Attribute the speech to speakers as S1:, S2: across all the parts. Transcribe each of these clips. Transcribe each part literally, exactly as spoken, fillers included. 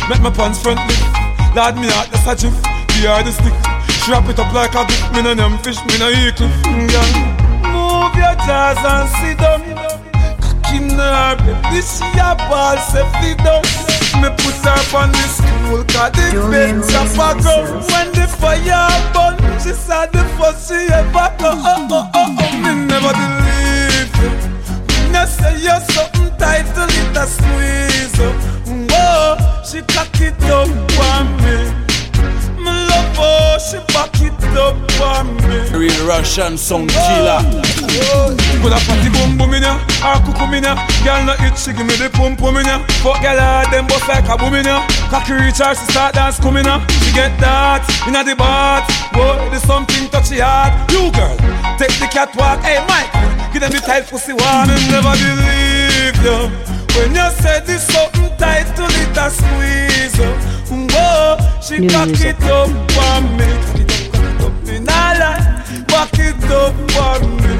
S1: make my pants front lift. Lord, me heart just a jiff, the hardest stick. Strap it up like a gift, me no name fish, me no eat cliff. Yeah. Move your jaws and sit down. Cocky nerve, this your ball safely down. Me put her on the school, cause the beds are packed up. When the fire burn, she said the first she ever go. Oh, oh, oh, oh, me never believe you. Me no say you're something tight to it a squeeze. Whoa, she cock it up for me. Me love her, she back it up for me.
S2: Real Russian sound killer.
S1: Put a party boom boom in ya, a cuckoo in ya. Girl no itch, she give me the pum pum in ya. Fuck girl hard, them bust like a boom in ya. Cocky reach her, she start dance coming ya. She get that, inna the bath. Whoa, there's something touchy hard. You girl, take the catwalk. Hey Mike, give them the tight pussy one. And never believe you when you say this something tight to it a squeeze. Whoa, she cock it up for me. Cock it up, cock it up in a line. Back it up for me.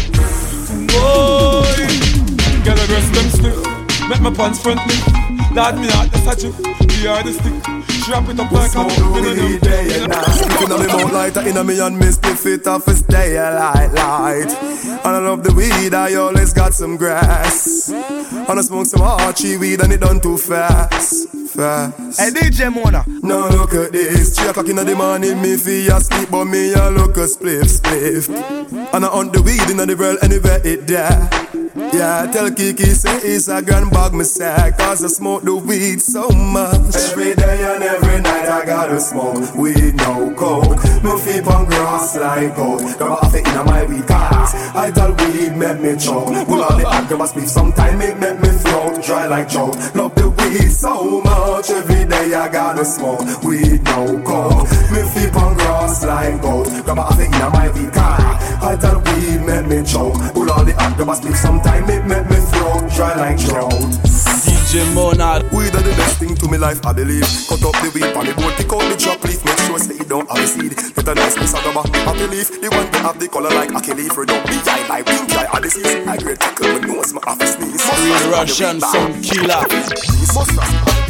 S1: Whoa, girl, I dress them stiff. Make my pants front me. Lord, me heart just a jiff, the hardest stick. Strap it up like a
S3: weed day and night. Inna me mouth lighter, inna me and me stiff it off a stay light, light. And I love the weed, I always got some grass. And I smoke some Archie weed and it done too fast, fast.
S4: Hey D J Mona.
S3: Now look at this, three o'clock inna the morning, me feel asleep, but me a look a spliff, spliff. And I hunt the weed inna the world anywhere it there. Yeah, tell Kiki say it's a grand bag me sack, cause I smoke the weed so much. Every day and every night I gotta smoke weed, no coke. Me feet on grass like goat. Don't have it in my weed cause I tell weed make me choke. Pull out the act, must be sometime it make me throat dry like choke. Love the weed so much. Every day I gotta smoke weed, no coke. Me feet on grass like goat. Don't have it in my weed cause I tell weed make me choke. Pull out the act, must be sometime it make me throat dry like choke.
S2: D J Mona.
S3: Weed are the best thing to me life, I believe. Cut up the weed on the board, pick out the drop leaf. Make sure say it don't have a seed. Get a nice piece of rubber, happy leaf. The one that have the color like ackee leaf. Don't be eye like pink eye, all the season. I great tickle when nose my office sneeze.
S2: Real Russian sound killer.
S3: Monster.